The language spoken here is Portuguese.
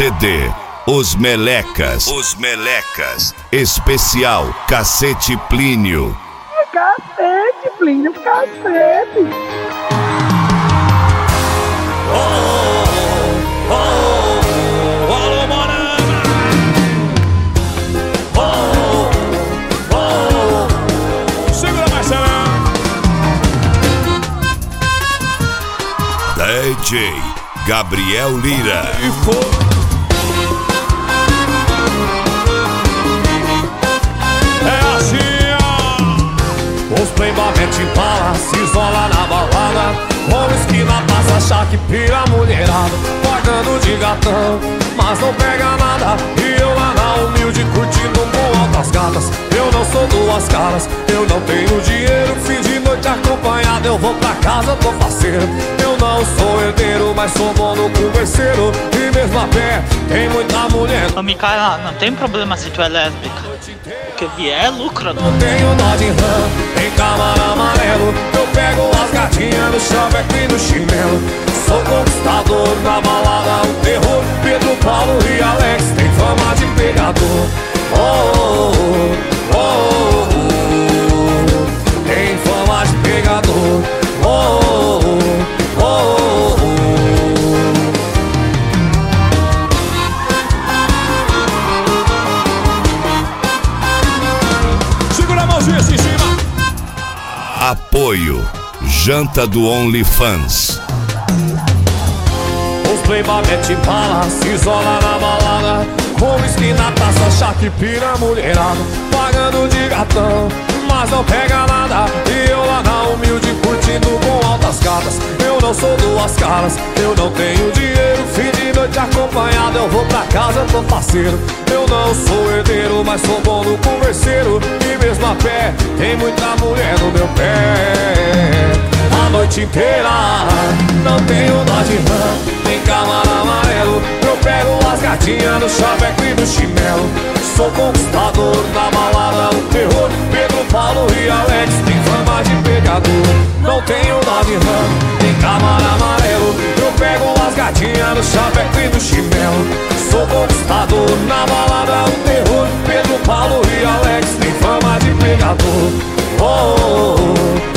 CD Os Melecas. Os Melecas. Especial Cacete Plínio. Cacete, Plínio, cacete. Alô, Morana. Segura, Marcelão. DJ Gabriel Lira. É assim, ó. Os playboy mete bala, se isola na balada. Com esquina passa, chaque, pira mulherada. Pagando de gatão, mas não pega nada. E eu lá na humilde, curtindo com altas gatas. Eu não sou duas caras, eu não tenho dinheiro. Fim de noite acompanhado, eu vou pra casa, tô faceiro. Eu não sou herdeiro, mas sou bom no converseiro. E mesmo a pé, tem muita mulher. Ô, Micaela, não tem problema se tu é lésbica. O que vier é lucro, não tenho nó de rã, tem camaro amarelo. Eu pego as gatinhas no chaveco e no chinelo. Sou conquistador, na balada o terror. Pedro, Paulo e Alex tem fama de pegador. Oh, oh, oh, oh. Tem fama de pegador. Oh, oh, oh, oh. Segura a mãozinha assim em cima. Apoio Janta do OnlyFans. Os playboy mete bala, se isola na balada. Com whisky na taça, chaque, pira mulherada. Pagando de gatão, mas não pega nada. E eu lá na humilde, curtindo com altas gatas. Eu não sou duas caras, eu não tenho dinheiro. Fim de noite acompanhado, eu vou pra casa, tô parceiro. Eu não sou herdeiro, mas sou bom no converseiro. E mesmo a pé, tem muita mulher no meu pé. A noite inteira, não tenho dó de rã, tem camaro amarelo. Eu pego as gatinhas no chaveco e no chinelo. Sou conquistador, na balada o terror. Pedro, Paulo e Alex tem fama de pegador. Não tenho dó de rã, tem camaro amarelo. Eu pego as gatinhas no chaveco e no chinelo. Sou conquistador, na balada o terror. Pedro, Paulo e Alex tem fama de pegador. Oh, oh, oh.